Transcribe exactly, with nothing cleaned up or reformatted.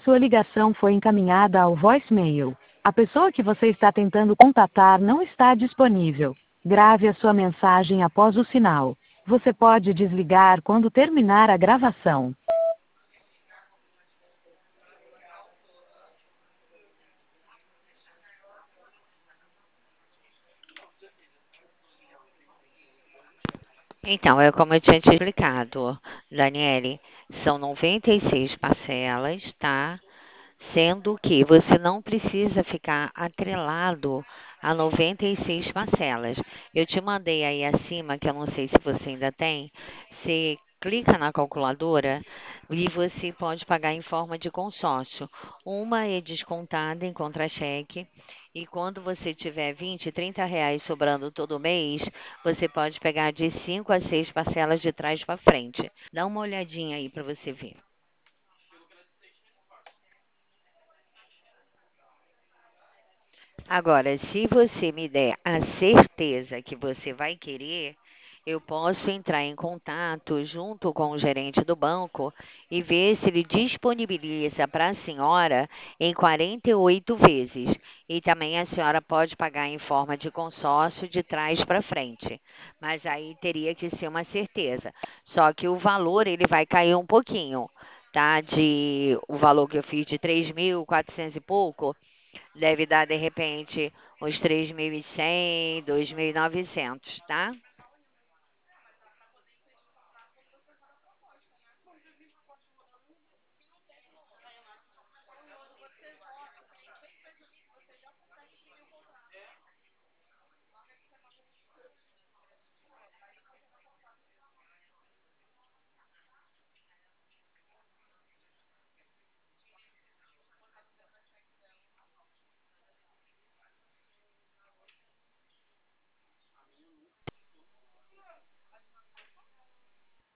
Sua ligação foi encaminhada ao voicemail. A pessoa que você está tentando contatar não está disponível. Grave a sua mensagem após o sinal. Você pode desligar quando terminar a gravação. Então, é como eu tinha te explicado, Daniele, são noventa e seis parcelas, tá? Sendo que você não precisa ficar atrelado a noventa e seis parcelas. Eu te mandei aí acima, que eu não sei se você ainda tem, você clica na calculadora e você pode pagar em forma de consórcio. Uma é descontada em contra-cheque, e quando você tiver vinte, trinta reais sobrando todo mês, você pode pegar de cinco a seis parcelas de trás para frente. Dá uma olhadinha aí para você ver. Agora, se você me der a certeza que você vai querer, eu posso entrar em contato junto com o gerente do banco e ver se ele disponibiliza para a senhora em quarenta e oito vezes. E também a senhora pode pagar em forma de consórcio de trás para frente. Mas aí teria que ser uma certeza. Só que o valor ele vai cair um pouquinho, tá? De o valor que eu fiz de três mil e quatrocentos e pouco deve dar, de repente, uns três mil e cem, dois mil e novecentos, tá?